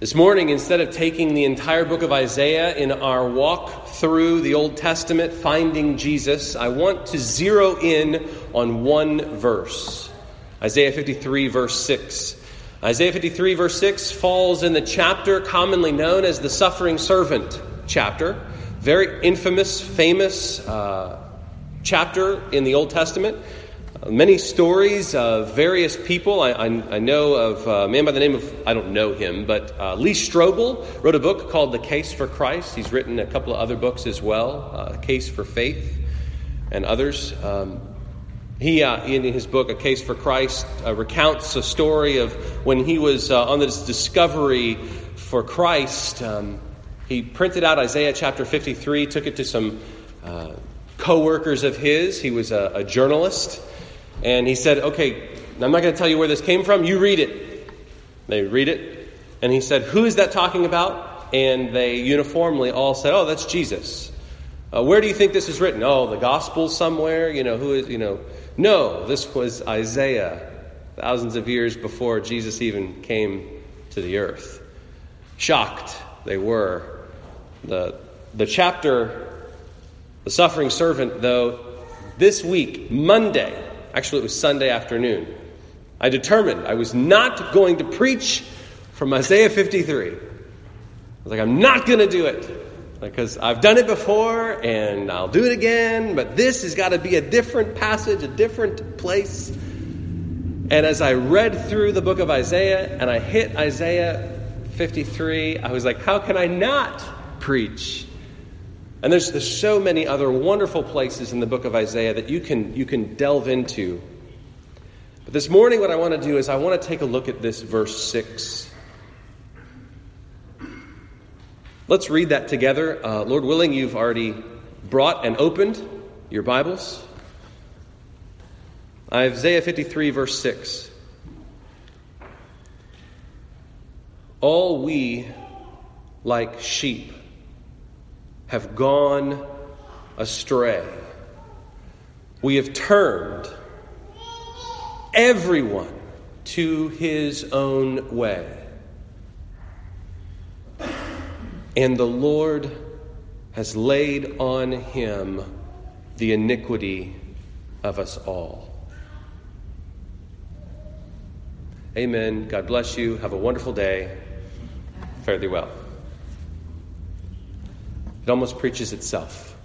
This morning, instead of taking the entire book of Isaiah in our walk through the Old Testament, finding Jesus, I want to zero in on one verse. Isaiah 53, verse 6. Isaiah 53, verse 6 falls in the chapter commonly known as the suffering servant chapter. Very infamous, famous chapter in the Old Testament. Many stories of various people. I know of a man by the name of, I don't know him, but Lee Strobel wrote a book called The Case for Christ. He's written a couple of other books as well, Case for Faith and others. He, in his book, A Case for Christ, recounts a story of when he was on this discovery for Christ. He printed out Isaiah chapter 53, took it to some co-workers of his. He was a journalist. And he said, okay, I'm not going to tell you where this came from. You read it. They read it. And he said, who is that talking about? And they uniformly all said, oh, that's Jesus. Where do you think this is written? Oh, the gospel somewhere? Who is, No, this was Isaiah, thousands of years before Jesus even came to the earth. Shocked they were. The chapter, The Suffering Servant, though, this week, Monday, actually, it was Sunday afternoon, I determined I was not going to preach from Isaiah 53. I was like, I'm not going to do it. Because I've done it before, and I'll do it again, but this has got to be a different passage, a different place. And as I read through the book of Isaiah, and I hit Isaiah 53, I was like, how can I not preach? And there's so many other wonderful places in the book of Isaiah that you can delve into. But this morning what I want to do is I want to take a look at this verse 6. Let's read that together. Lord willing, you've already brought and opened your Bibles. Isaiah 53, verse 6. All we, like sheep, have gone astray. We have turned everyone to his own way. And the Lord has laid on him the iniquity of us all. Amen. God bless you. Have a wonderful day. Fare thee well. It almost preaches itself.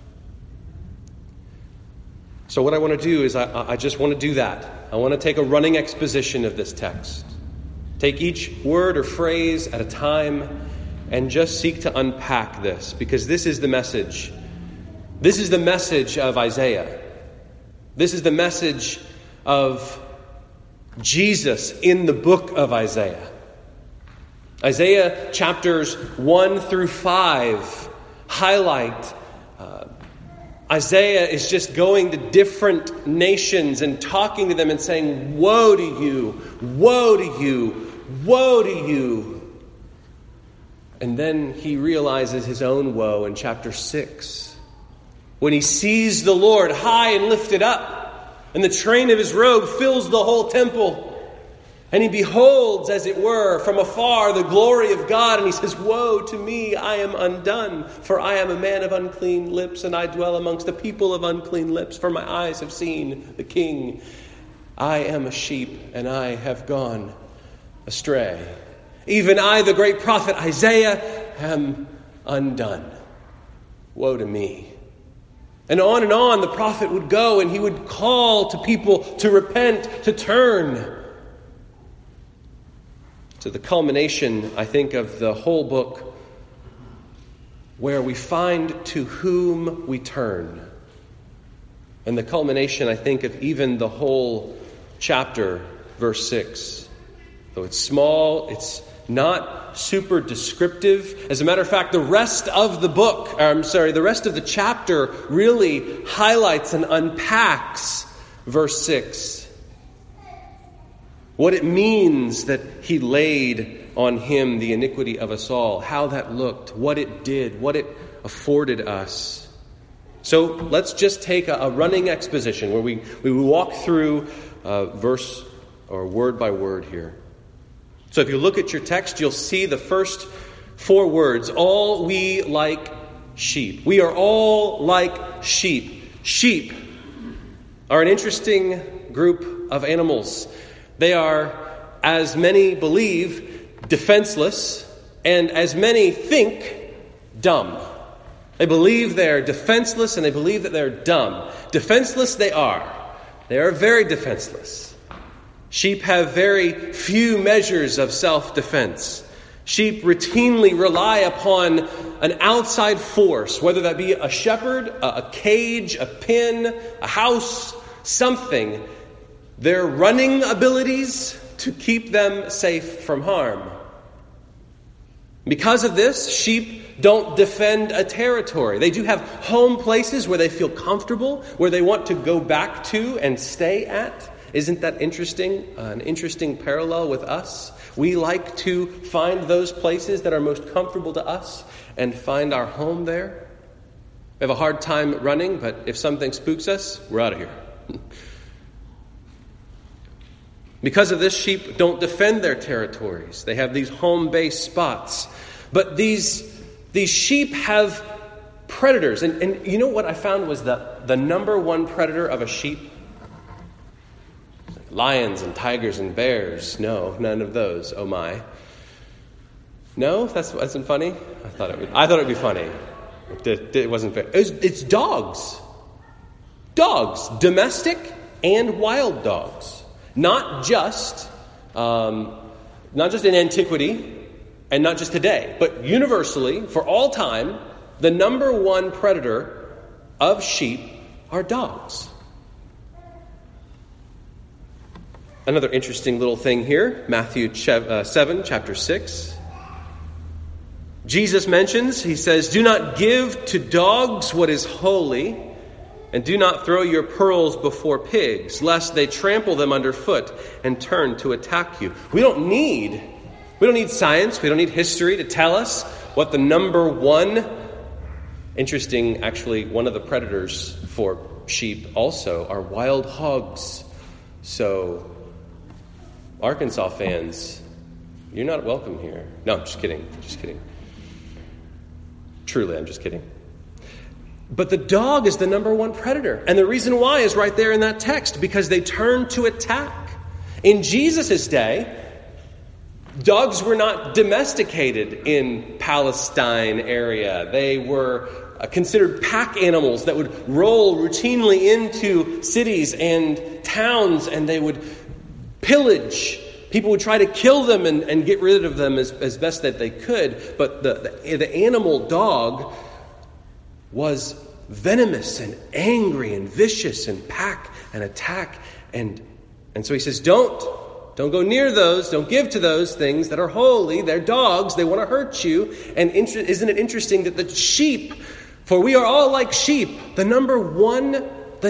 So what I want to do is I just want to do that. I want to take a running exposition of this text. Take each word or phrase at a time and just seek to unpack this, because this is the message. This is the message of Isaiah. This is the message of Jesus in the book of Isaiah. Isaiah chapters 1 through 5 highlight Isaiah is just going to different nations and talking to them and saying, woe to you, woe to you, woe to you. And then he realizes his own woe in chapter 6 when he sees the Lord high and lifted up, and the train of his robe fills the whole temple. And he beholds, as it were, from afar the glory of God. And he says, woe to me, I am undone. For I am a man of unclean lips, and I dwell amongst the people of unclean lips. For my eyes have seen the King. I am a sheep, and I have gone astray. Even I, the great prophet Isaiah, am undone. Woe to me. And on the prophet would go, and he would call to people to repent, to turn. To the culmination, I think, of the whole book, where we find to whom we turn. And the culmination, I think, of even the whole chapter, verse 6. Though it's small, it's not super descriptive. As a matter of fact, the rest of the rest of the chapter really highlights and unpacks verse 6. What it means that he laid on him the iniquity of us all, how that looked, what it did, what it afforded us. So let's just take a running exposition where we walk through verse or word by word here. So if you look at your text, you'll see the first 4 words, all we like sheep. We are all like sheep. Sheep are an interesting group of animals. They are, as many believe, defenseless, and as many think, dumb. They believe they're defenseless, and they believe that they're dumb. Defenseless they are. They are very defenseless. Sheep have very few measures of self-defense. Sheep routinely rely upon an outside force, whether that be a shepherd, a cage, a pen, a house, something. Their running abilities to keep them safe from harm. Because of this, sheep don't defend a territory. They do have home places where they feel comfortable, where they want to go back to and stay at. Isn't that interesting? An interesting parallel with us. We like to find those places that are most comfortable to us and find our home there. We have a hard time running, but if something spooks us, we're out of here. Because of this, sheep don't defend their territories. They have these home-based spots. But these sheep have predators. And you know what I found was the number one predator of a sheep? Lions and tigers and bears. No, none of those. Oh my. No? That wasn't funny? I thought it would be funny. It wasn't fair. It's dogs. Dogs. Domestic and wild dogs. Not just in antiquity and not just today, but universally, for all time, the number one predator of sheep are dogs. Another interesting little thing here, Matthew 7, chapter 6. Jesus mentions, he says, "Do not give to dogs what is holy, and do not throw your pearls before pigs, lest they trample them underfoot and turn to attack you." We don't need science, we don't need history to tell us what the number one, interesting, actually, one of the predators for sheep also are wild hogs. So, Arkansas fans, you're not welcome here. No, I'm just kidding. Truly, I'm just kidding. But the dog is the number one predator. And the reason why is right there in that text, because they turn to attack. In Jesus' day, dogs were not domesticated in Palestine area. They were considered pack animals that would roll routinely into cities and towns, and they would pillage. People would try to kill them and get rid of them as best that they could. But the animal dog was venomous and angry and vicious and pack and attack. And so he says, don't go near those. Don't give to those things that are holy. They're dogs. They want to hurt you. And isn't it interesting that the sheep, for we are all like sheep, the number one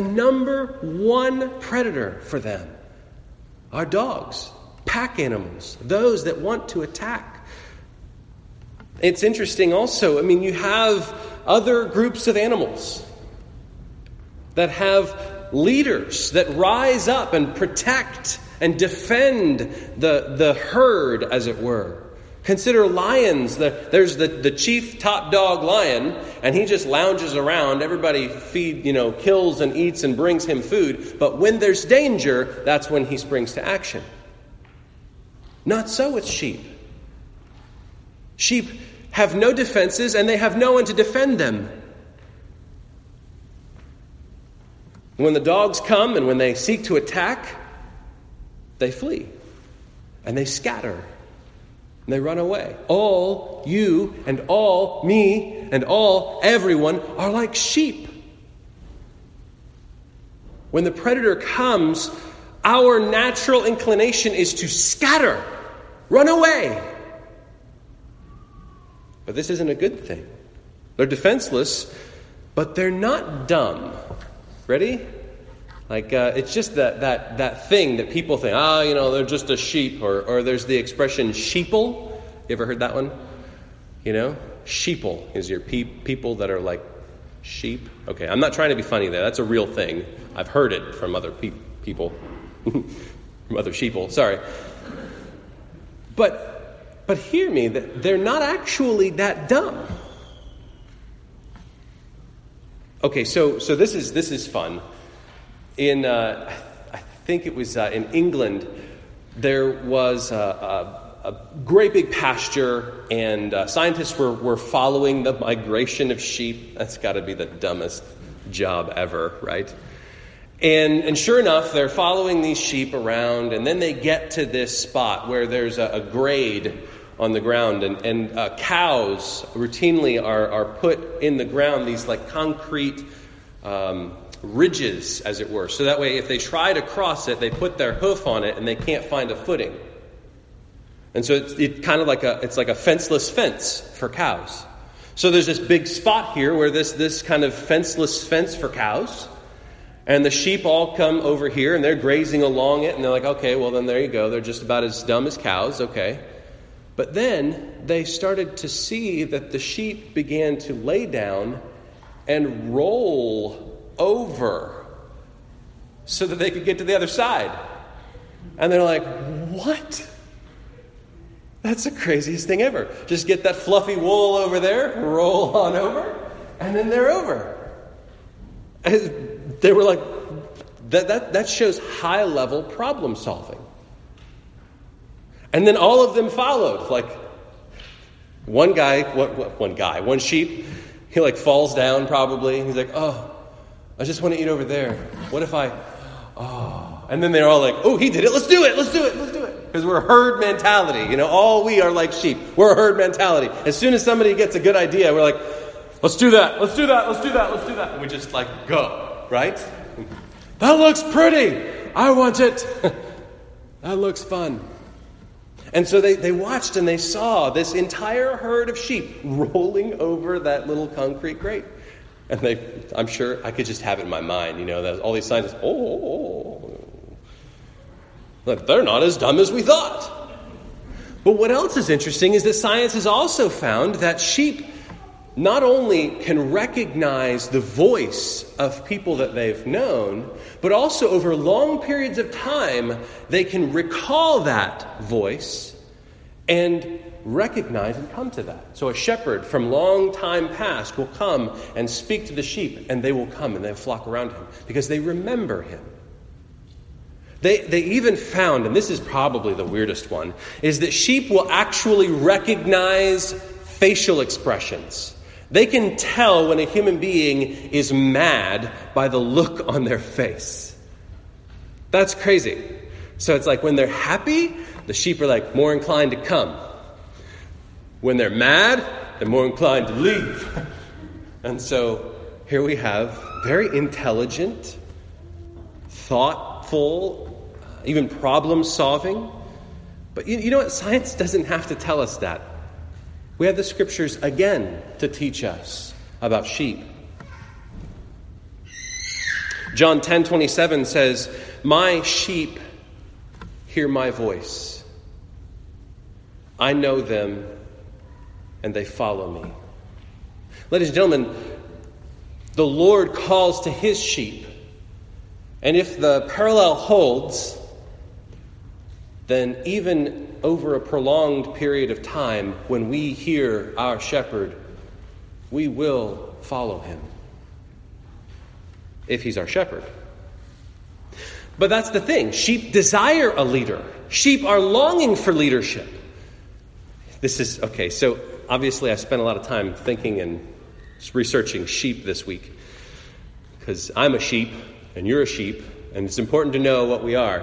predator for them are dogs, pack animals, those that want to attack. It's interesting also, you have other groups of animals that have leaders that rise up and protect and defend the herd, as it were. Consider lions. There's the chief top dog lion, and he just lounges around. Everybody kills and eats and brings him food. But when there's danger, that's when he springs to action. Not so with sheep. Sheep have no defenses, and they have no one to defend them. When the dogs come and when they seek to attack, they flee and they scatter and they run away. All you and all me and all everyone are like sheep. When the predator comes, our natural inclination is to scatter, run away. But this isn't a good thing. They're defenseless, but they're not dumb. Ready? It's just that thing that people think, they're just a sheep, or there's the expression sheeple. You ever heard that one? Sheeple is your people that are like sheep. Okay, I'm not trying to be funny there. That's a real thing. I've heard it from other people, from other sheeple. Sorry. But hear me, that they're not actually that dumb. Okay, so this is fun. In I think it was in England, there was a great big pasture, and scientists were following the migration of sheep. That's got to be the dumbest job ever, right? And sure enough, they're following these sheep around, and then they get to this spot where there's a grade on the ground, and cows routinely are put in the ground, these like concrete ridges, as it were. So that way, if they try to cross it, they put their hoof on it, and they can't find a footing. And so it's kind of like it's like a fenceless fence for cows. So there's this big spot here where this kind of fenceless fence for cows. And the sheep all come over here, and they're grazing along it, and they're like, okay, well, then there you go. They're just about as dumb as cows, okay. But then they started to see that the sheep began to lay down and roll over so that they could get to the other side. And they're like, what? That's the craziest thing ever. Just get that fluffy wool over there, roll on over, and then they're over. And they were like, that shows high-level problem solving. And then all of them followed. Like, one sheep, he like falls down probably. He's like, oh, I just want to eat over there. What if and then they're all like, oh, he did it. Let's do it. Because we're herd mentality. All we are like sheep. We're a herd mentality. As soon as somebody gets a good idea, we're like, let's do that. And we just like go, right? That looks pretty. I want it. That looks fun. And so they watched and they saw this entire herd of sheep rolling over that little concrete grate. And I'm sure I could just have it in my mind, that all these scientists, they're not as dumb as we thought. But what else is interesting is that science has also found that sheep not only can recognize the voice of people that they've known, but also over long periods of time, they can recall that voice and recognize and come to that. So a shepherd from long time past will come and speak to the sheep, and they will come and they'll flock around him because they remember him. They even found, and this is probably the weirdest one, is that sheep will actually recognize facial expressions. They can tell when a human being is mad by the look on their face. That's crazy. So it's like when they're happy, the sheep are like more inclined to come. When they're mad, they're more inclined to leave. And so here we have very intelligent, thoughtful, even problem-solving. But you know what? Science doesn't have to tell us that. We have the scriptures again to teach us about sheep. John 10:27 says, "My sheep hear my voice. I know them, and they follow me." Ladies and gentlemen, the Lord calls to his sheep. And if the parallel holds, then even over a prolonged period of time, when we hear our shepherd, we will follow him. If he's our shepherd. But that's the thing. Sheep desire a leader. Sheep are longing for leadership. So obviously I spent a lot of time thinking and researching sheep this week. Because I'm a sheep, and you're a sheep, and it's important to know what we are.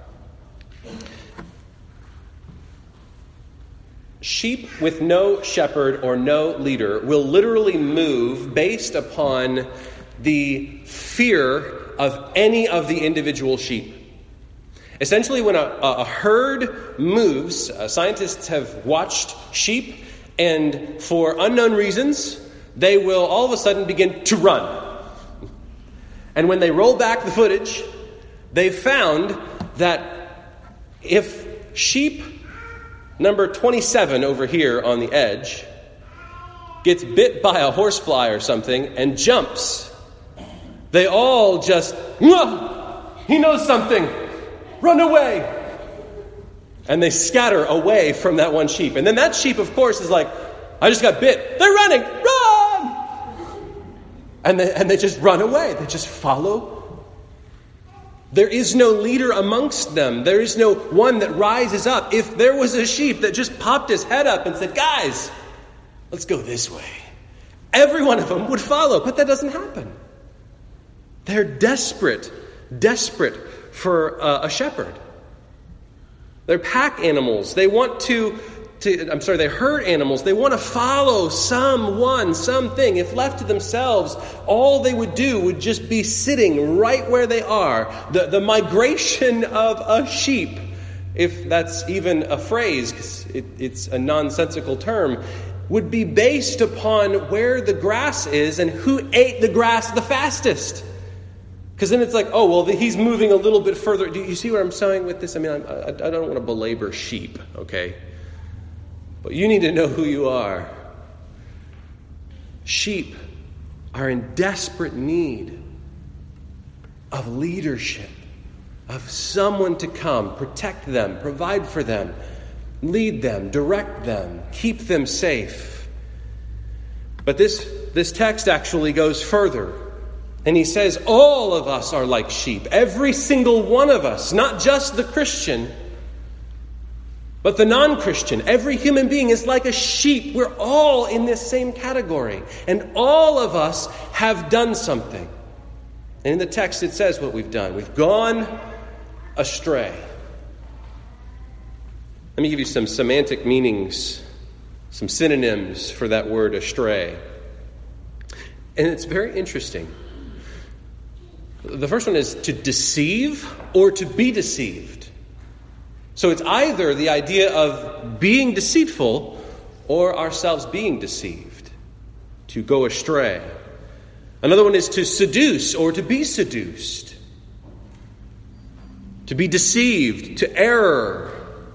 Sheep with no shepherd or no leader will literally move based upon the fear of any of the individual sheep. Essentially, when a herd moves, scientists have watched sheep, and for unknown reasons, they will all of a sudden begin to run. And when they roll back the footage, they found that if sheep number 27 over here on the edge gets bit by a horsefly or something and jumps, they all just, he knows something, run away. And they scatter away from that one sheep. And then that sheep, of course, is like, I just got bit. They're running. Run! And they just run away. They just follow. There is no leader amongst them. There is no one that rises up. If there was a sheep that just popped his head up and said, guys, let's go this way, every one of them would follow. But that doesn't happen. They're desperate for a shepherd. They're pack animals. They herd animals. They want to follow someone, something. If left to themselves, all they would do would just be sitting right where they are. The migration of a sheep, if that's even a phrase, because it's a nonsensical term, would be based upon where the grass is and who ate the grass the fastest. Because then it's like, oh, well, he's moving a little bit further. Do you see what I'm saying with this? I mean, I don't want to belabor sheep, okay? But you need to know who you are. Sheep are in desperate need of leadership, of someone to come, protect them, provide for them, lead them, direct them, keep them safe. But this text actually goes further. And he says, all of us are like sheep. Every single one of us, not just the Christian, but the non-Christian. Every human being is like a sheep. We're all in this same category. And all of us have done something. And in the text it says what we've done. We've gone astray. Let me give you some semantic meanings, some synonyms for that word astray. And it's very interesting. The first one is to deceive or to be deceived. So it's either the idea of being deceitful or ourselves being deceived, to go astray. Another one is to seduce or to be seduced, to be deceived, to err,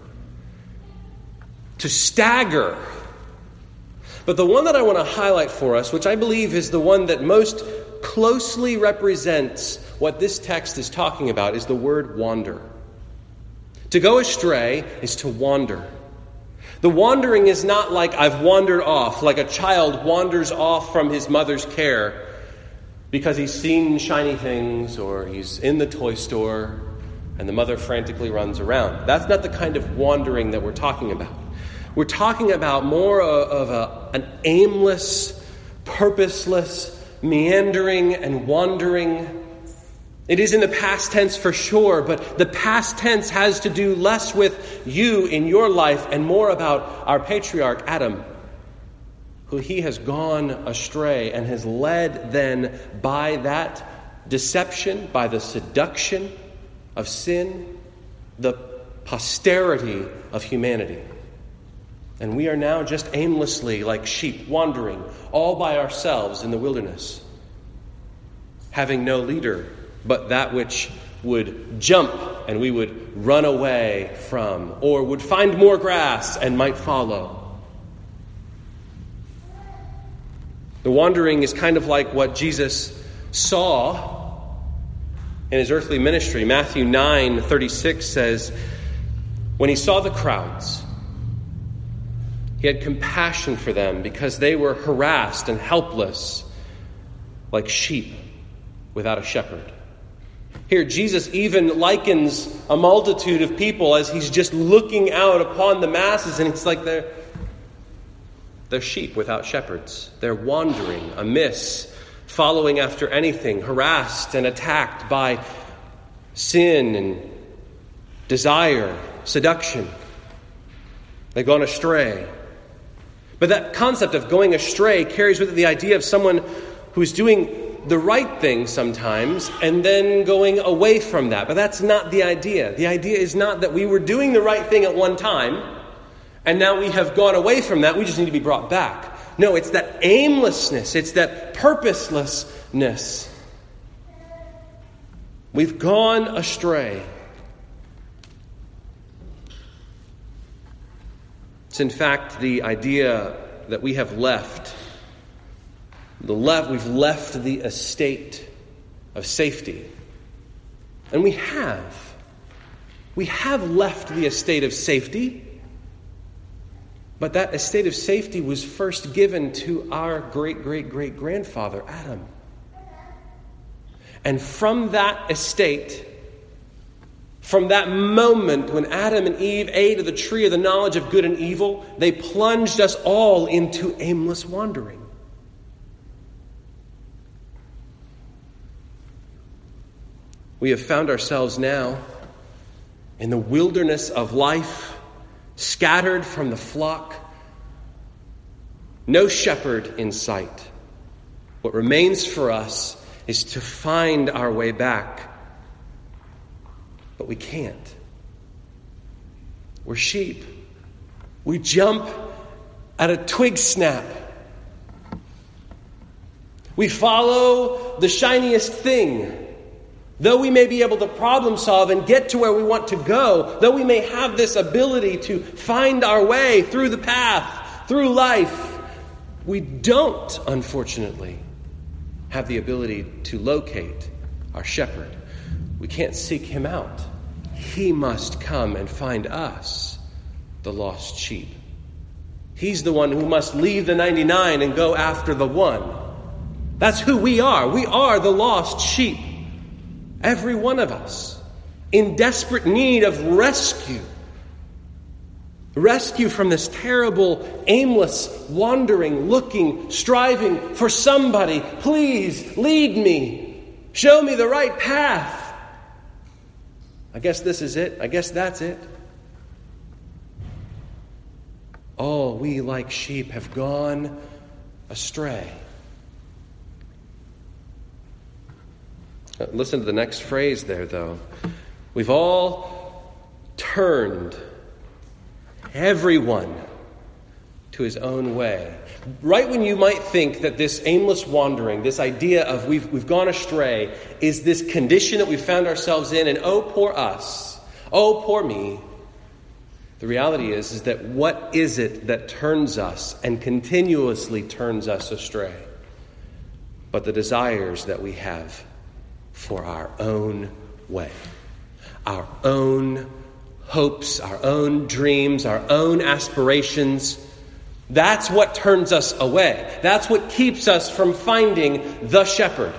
to stagger. But the one that I want to highlight for us, which I believe is the one that most closely represents what this text is talking about, is the word wander. To go astray is to wander. The wandering is not like I've wandered off, like a child wanders off from his mother's care because he's seen shiny things or he's in the toy store and the mother frantically runs around. That's not the kind of wandering that we're talking about. We're talking about more of an aimless, purposeless, meandering and wandering. It is in the past tense for sure, but the past tense has to do less with you in your life and more about our patriarch Adam, who he has gone astray and has led then by that deception, by the seduction of sin, the posterity of humanity. And we are now just aimlessly like sheep wandering all by ourselves in the wilderness, having no leader but that which would jump and we would run away from, or would find more grass and might follow. The wandering is kind of like what Jesus saw in his earthly ministry. Matthew 9:36 says, when he saw the crowds, he had compassion for them because they were harassed and helpless like sheep without a shepherd. Here, Jesus even likens a multitude of people as he's just looking out upon the masses, and it's like they're sheep without shepherds. They're wandering amiss, following after anything, harassed and attacked by sin and desire, seduction. They've gone astray. But that concept of going astray carries with it the idea of someone who's doing the right thing sometimes and then going away from that. But that's not the idea. The idea is not that we were doing the right thing at one time and now we have gone away from that. We just need to be brought back. No, it's that aimlessness. It's that purposelessness. We've gone astray. It's in fact the idea that we have left. We've left the estate of safety. And we have. We have left the estate of safety, but that estate of safety was first given to our great-great-great-grandfather, Adam. And from that estate, from that moment when Adam and Eve ate of the tree of the knowledge of good and evil, they plunged us all into aimless wandering. We have found ourselves now in the wilderness of life, scattered from the flock, no shepherd in sight. What remains for us is to find our way back. But we can't. We're sheep. We jump at a twig snap. We follow the shiniest thing. Though we may be able to problem solve and get to where we want to go, though we may have this ability to find our way through the path, through life, we don't, unfortunately, have the ability to locate our shepherd. We can't seek him out. He must come and find us, the lost sheep. He's the one who must leave the 99 and go after the one. That's who we are. We are the lost sheep. Every one of us, in desperate need of rescue. Rescue from this terrible, aimless, wandering, looking, striving for somebody. Please lead me. Show me the right path. I guess this is it. I guess that's it. All we like sheep have gone astray. Listen to the next phrase there, though. We've all turned, everyone, to his own way. Right when you might think that this aimless wandering, this idea of we've gone astray, is this condition that we found ourselves in, and oh, poor us, oh, poor me. The reality is that what is it that turns us and continuously turns us astray? But the desires that we have for our own way, our own hopes, our own dreams, our own aspirations. That's what turns us away. That's what keeps us from finding the shepherd.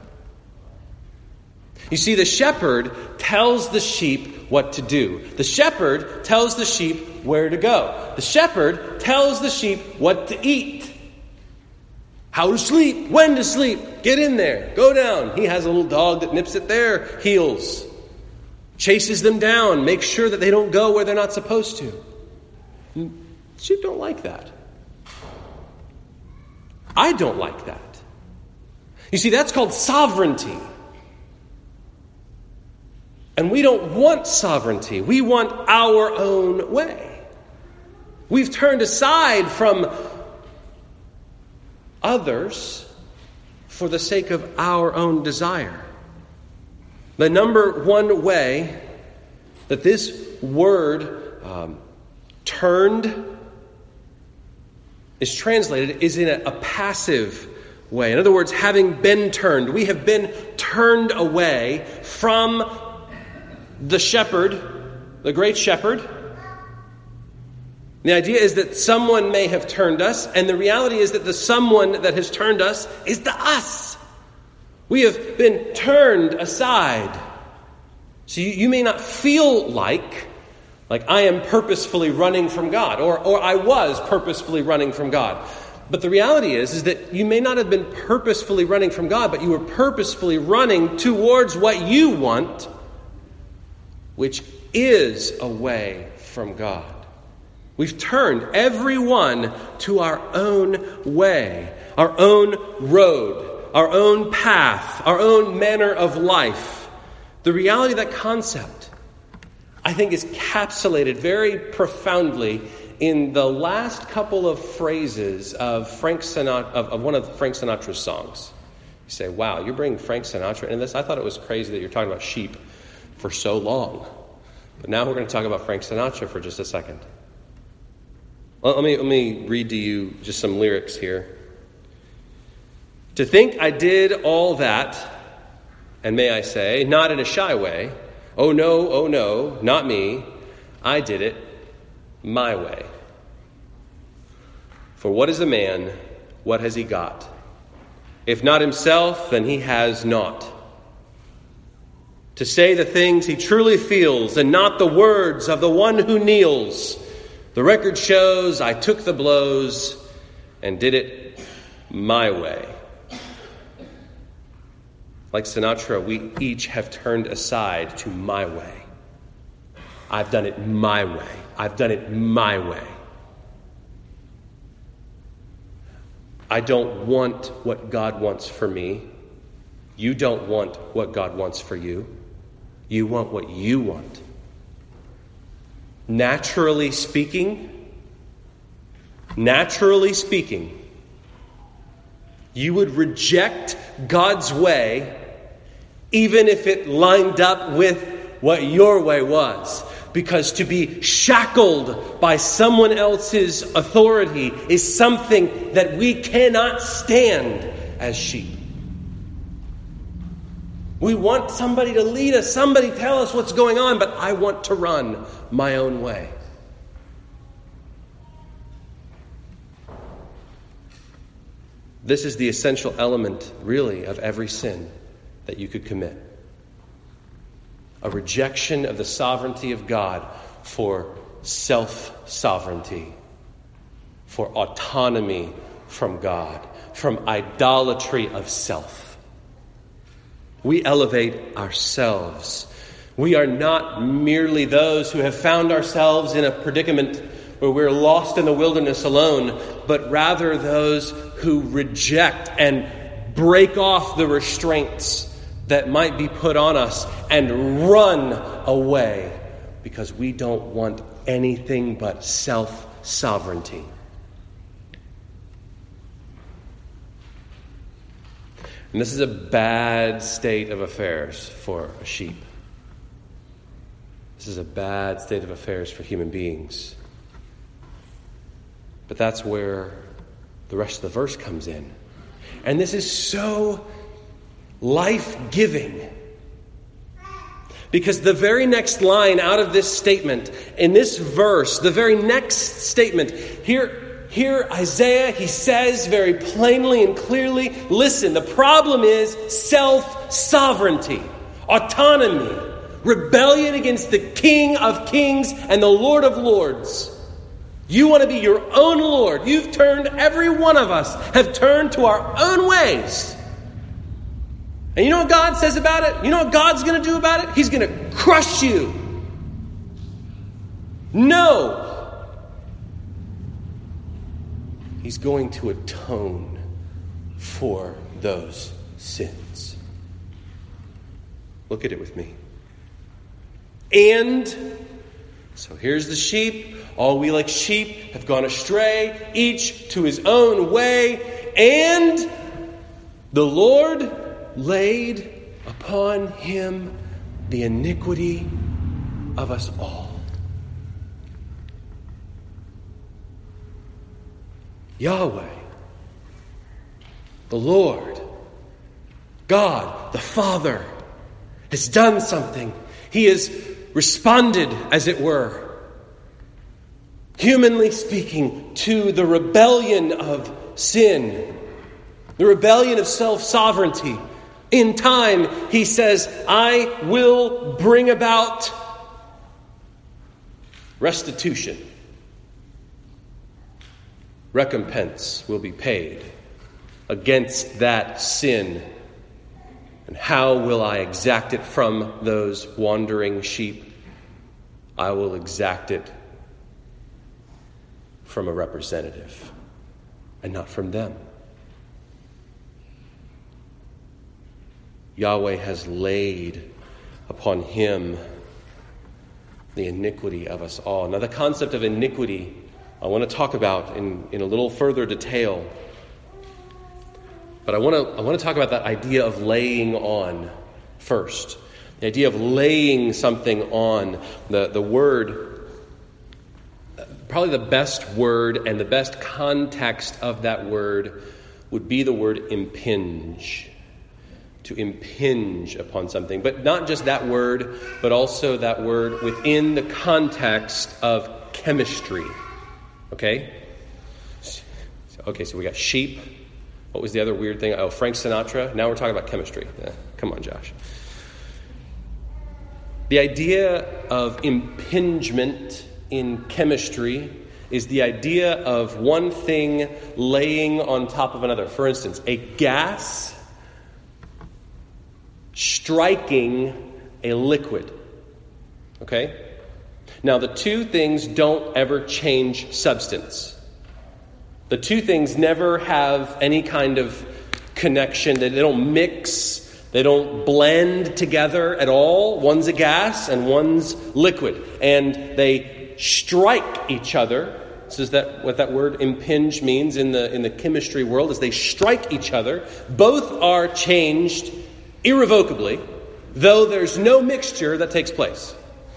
You see, the shepherd tells the sheep what to do. The shepherd tells the sheep where to go. The shepherd tells the sheep what to eat, how to sleep, when to sleep. Get in there, go down. He has a little dog that nips at their heels, chases them down, makes sure that they don't go where they're not supposed to. Sheep don't like that. I don't like that. You see, that's called sovereignty. And we don't want sovereignty. We want our own way. We've turned aside from others for the sake of our own desire. The number one way that this word turned is translated is in a passive way. In other words, having been turned. We have been turned away from the shepherd, the great shepherd. The idea is that someone may have turned us, and the reality is that the someone that has turned us is the us. We have been turned aside. So you may not feel like I am purposefully running from God, or I was purposefully running from God. But the reality is that you may not have been purposefully running from God, but you were purposefully running towards what you want, which is away from God. We've turned everyone to our own way, our own road, our own path, our own manner of life. The reality of that concept, I think, is encapsulated very profoundly in the last couple of phrases of of one of Frank Sinatra's songs. You say, wow, you're bringing Frank Sinatra into this? I thought it was crazy that you're talking about sheep for so long. But now we're going to talk about Frank Sinatra for just a second. Well, let me read to you just some lyrics here. To think I did all that, and may I say, not in a shy way, Oh no, not me. I did it my way. For what is a man? What has he got? If not himself, then he has naught. To say the things he truly feels and not the words of the one who kneels. The record shows I took the blows and did it my way. Like Sinatra, we each have turned aside to my way. I've done it my way. I've done it my way. I don't want what God wants for me. You don't want what God wants for you. You want what you want. Naturally speaking, you would reject God's way even if it lined up with what your way was. Because to be shackled by someone else's authority is something that we cannot stand as sheep. We want somebody to lead us, somebody tell us what's going on, but I want to run my own way. This is the essential element, really, of every sin that you could commit. A rejection of the sovereignty of God for self-sovereignty, for autonomy from God, from idolatry of self. We elevate ourselves. We are not merely those who have found ourselves in a predicament where we're lost in the wilderness alone, but rather those who reject and break off the restraints that might be put on us and run away because we don't want anything but self-sovereignty. And this is a bad state of affairs for a sheep. This is a bad state of affairs for human beings. But that's where the rest of the verse comes in. And this is so life-giving. Because the very next line out of this statement, in this verse, the very next statement, here Isaiah, he says very plainly and clearly, listen, the problem is self-sovereignty, autonomy, rebellion against the King of Kings and the Lord of Lords. You want to be your own Lord. Every one of us have turned to our own ways. And you know what God says about it? You know what God's going to do about it? He's going to crush you. No. He's going to atone for those sins. Look at it with me. And so here's the sheep. All we like sheep have gone astray, each to his own way. And the Lord laid upon him the iniquity of us all. Yahweh, the Lord, God, the Father, has done something. He has responded, as it were, humanly speaking, to the rebellion of sin, the rebellion of self-sovereignty. In time, he says, I will bring about restitution. Recompense will be paid against that sin. And how will I exact it from those wandering sheep? I will exact it from a representative and not from them. Yahweh has laid upon him the iniquity of us all. Now, the concept of iniquity I want to talk about in a little further detail. But I want to talk about that idea of laying on first. The idea of laying something on. The word, probably the best word and the best context of that word would be the word impinge. to impinge upon something. But not just that word, but also that word within the context of chemistry. Okay? Okay, so we got sheep. What was the other weird thing? Oh, Frank Sinatra. Now we're talking about chemistry. Come on, Josh. The idea of impingement in chemistry is the idea of one thing laying on top of another. For instance, a gas striking a liquid. Okay? Now, the two things don't ever change substance. The two things never have any kind of connection. They don't mix. They don't blend together at all. One's a gas and one's liquid. And they strike each other. This is what that word impinge means in the chemistry world, is they strike each other. Both are changed irrevocably, though there's no mixture that takes place.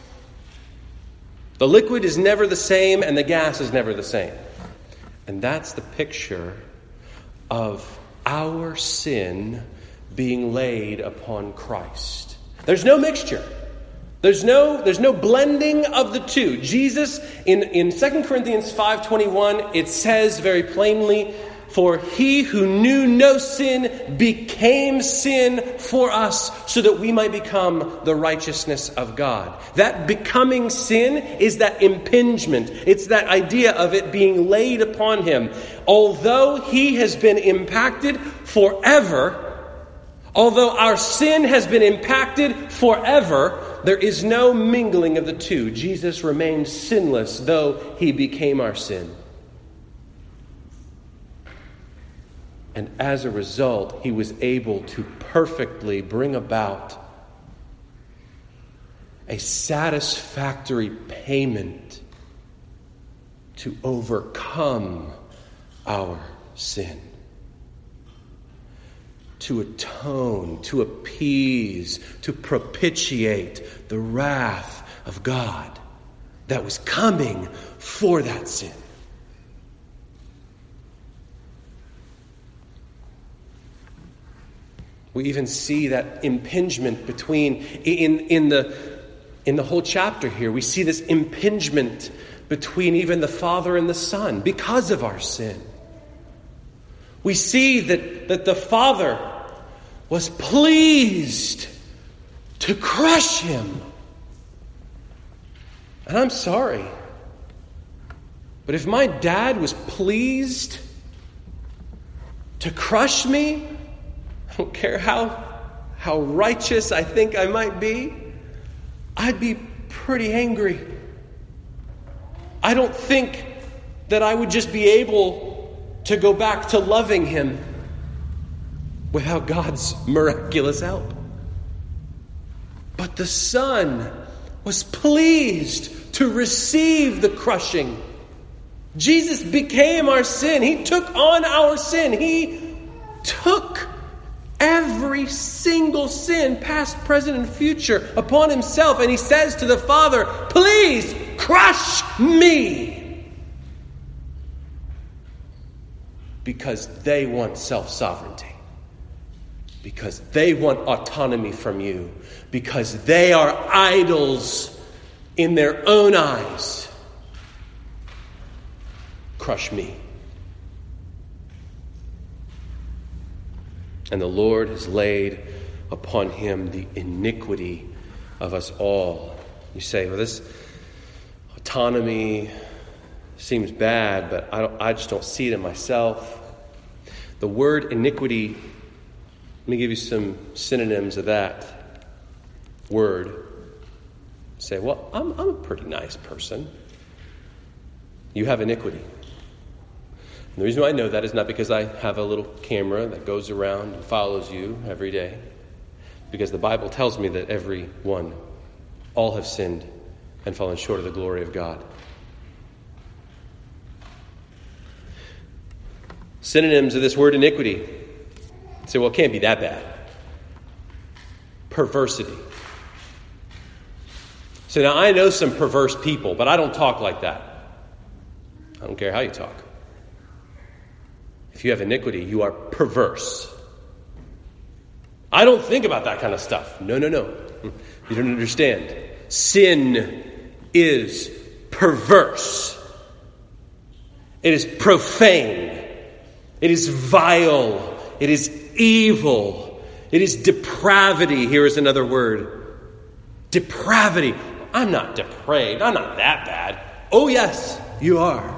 The liquid is never the same and the gas is never the same. And that's the picture of our sin being laid upon Christ. There's no mixture. There's no blending of the two. Jesus, in 2 Corinthians 5:21, it says very plainly, "For he who knew no sin became sin for us, so that we might become the righteousness of God." That becoming sin is that impingement. It's that idea of it being laid upon him. Although he has been impacted forever, although our sin has been impacted forever, there is no mingling of the two. Jesus remained sinless, though he became our sin. And as a result, he was able to perfectly bring about a satisfactory payment to overcome our sin, to atone, to appease, to propitiate the wrath of God that was coming for that sin. We even see that impingement between, in the whole chapter here, we see this impingement between even the Father and the Son because of our sin. We see that the Father was pleased to crush him. And I'm sorry, but if my dad was pleased to crush me, I don't care how righteous I think I might be, I'd be pretty angry. I don't think that I would just be able to go back to loving him without God's miraculous help. But the Son was pleased to receive the crushing. Jesus became our sin. He took on our sin. He took every single sin, past, present, and future, upon himself. And he says to the Father, "Please crush me." Because they want self-sovereignty. Because they want autonomy from you. Because they are idols in their own eyes. Crush me. And the Lord has laid upon him the iniquity of us all. You say, well, this autonomy seems bad, but I just don't see it in myself. The word iniquity, let me give you some synonyms of that word. You say, well, I'm a pretty nice person. You have iniquity. And the reason why I know that is not because I have a little camera that goes around and follows you every day. Because the Bible tells me that everyone, all have sinned and fallen short of the glory of God. Synonyms of this word iniquity. You say, well, it can't be that bad. Perversity. So now I know some perverse people, but I don't talk like that. I don't care how you talk. If you have iniquity, you are perverse. I don't think about that kind of stuff. No. You don't understand. Sin is perverse. It is profane. It is vile. It is evil. It is depravity. Here is another word. Depravity. I'm not depraved. I'm not that bad. Oh, yes, you are.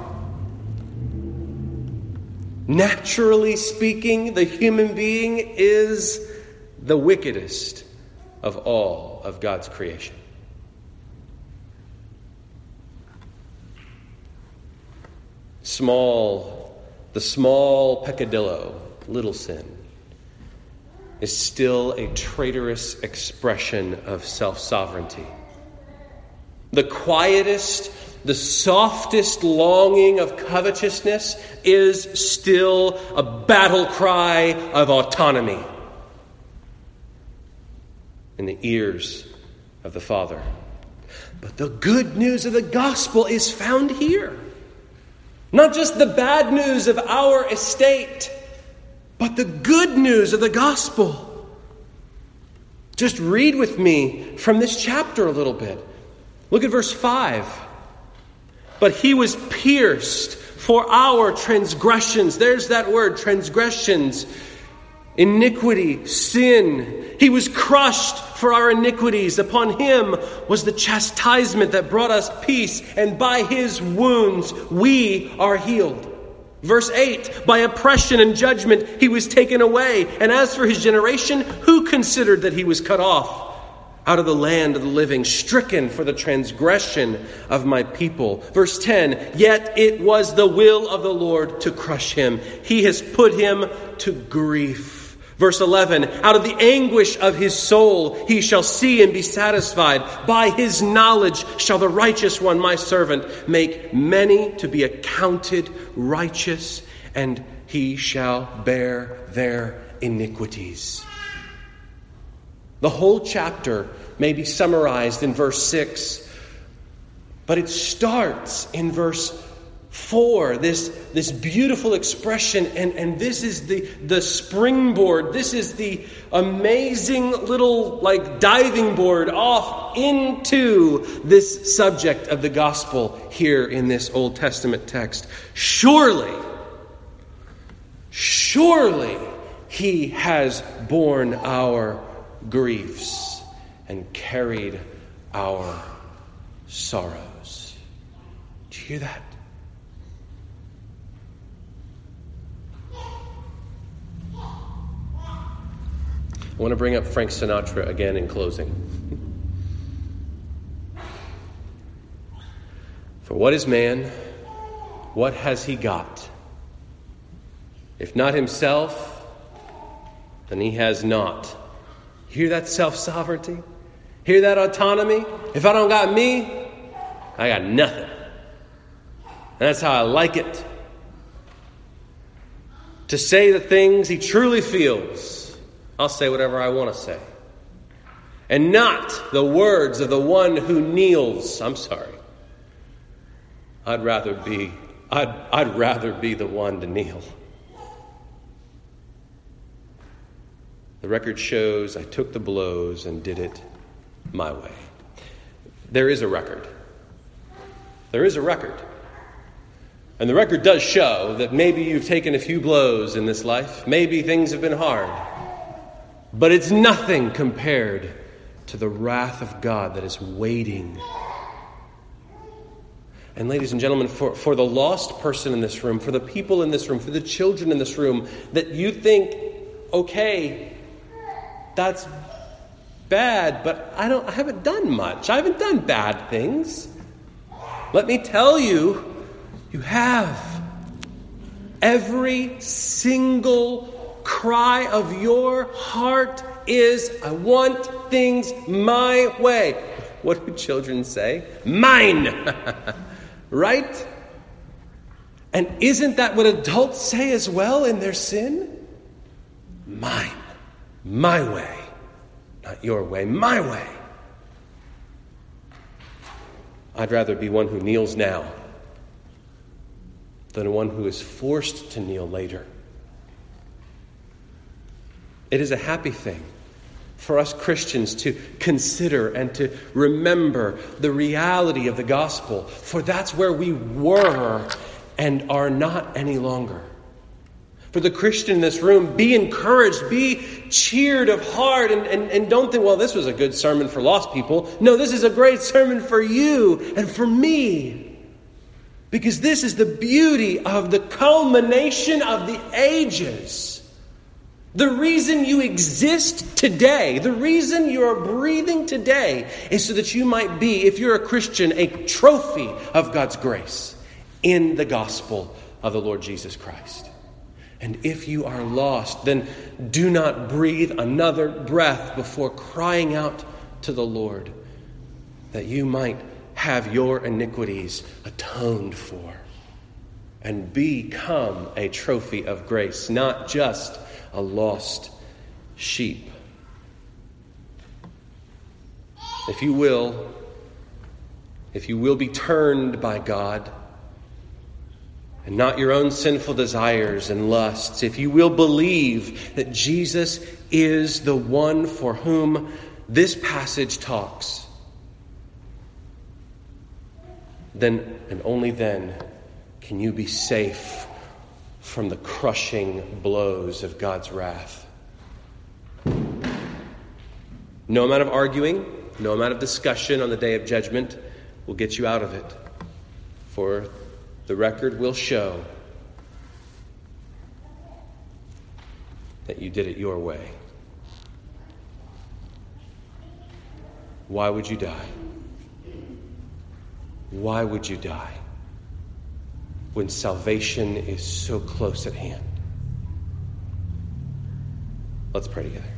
Naturally speaking, the human being is the wickedest of all of God's creation. The small peccadillo, little sin, is still a traitorous expression of self-sovereignty. The quietest, the softest longing of covetousness is still a battle cry of autonomy in the ears of the Father. But the good news of the gospel is found here. Not just the bad news of our estate, but the good news of the gospel. Just read with me from this chapter a little bit. Look at verse 5. But he was pierced for our transgressions. There's that word, transgressions. Iniquity, sin. He was crushed for our iniquities. Upon him was the chastisement that brought us peace, and by his wounds we are healed. Verse 8, by oppression and judgment he was taken away. And as for his generation, who considered that he was cut off out of the land of the living, stricken for the transgression of my people? Verse 10, yet it was the will of the Lord to crush him. He has put him to grief. Verse 11, out of the anguish of his soul he shall see and be satisfied. By his knowledge shall the righteous one, my servant, make many to be accounted righteous, and he shall bear their iniquities. The whole chapter may be summarized in verse 6, but it starts in verse 4, this beautiful expression, and this is the springboard. This is the amazing little diving board off into this subject of the gospel here in this Old Testament text. Surely he has borne our griefs and carried our sorrows. Do you hear that? I want to bring up Frank Sinatra again in closing. For what is man? What has he got? If not himself, then he has not. Hear that self-sovereignty? Hear that autonomy? If I don't got me, I got nothing. And that's how I like it. To say the things he truly feels. I'll say whatever I want to say. And not the words of the one who kneels. I'm sorry. I'd rather be the one to kneel. The record shows I took the blows and did it my way. There is a record. There is a record. And the record does show that maybe you've taken a few blows in this life. Maybe things have been hard. But it's nothing compared to the wrath of God that is waiting. And ladies and gentlemen, for the lost person in this room, for the people in this room, for the children in this room, that you think, okay, that's bad, but I haven't done much. I haven't done bad things. Let me tell you, you have. Every single cry of your heart is, I want things my way. What do children say? Mine! Right? And isn't that what adults say as well in their sin? Mine. My way. Not your way, my way. I'd rather be one who kneels now than one who is forced to kneel later. It is a happy thing for us Christians to consider and to remember the reality of the gospel, for that's where we were and are not any longer. For the Christian in this room, be encouraged, be cheered of heart, and don't think, well, this was a good sermon for lost people. No, this is a great sermon for you and for me. Because this is the beauty of the culmination of the ages. The reason you exist today, the reason you are breathing today, is so that you might be, if you're a Christian, a trophy of God's grace in the gospel of the Lord Jesus Christ. And if you are lost, then do not breathe another breath before crying out to the Lord that you might have your iniquities atoned for and become a trophy of grace, not just a lost sheep. If you will be turned by God and not your own sinful desires and lusts, if you will believe that Jesus is the one for whom this passage talks, then and only then can you be safe from the crushing blows of God's wrath. No amount of arguing, no amount of discussion on the day of judgment will get you out of it. For the record will show that you did it your way. Why would you die? Why would you die when salvation is so close at hand? Let's pray together.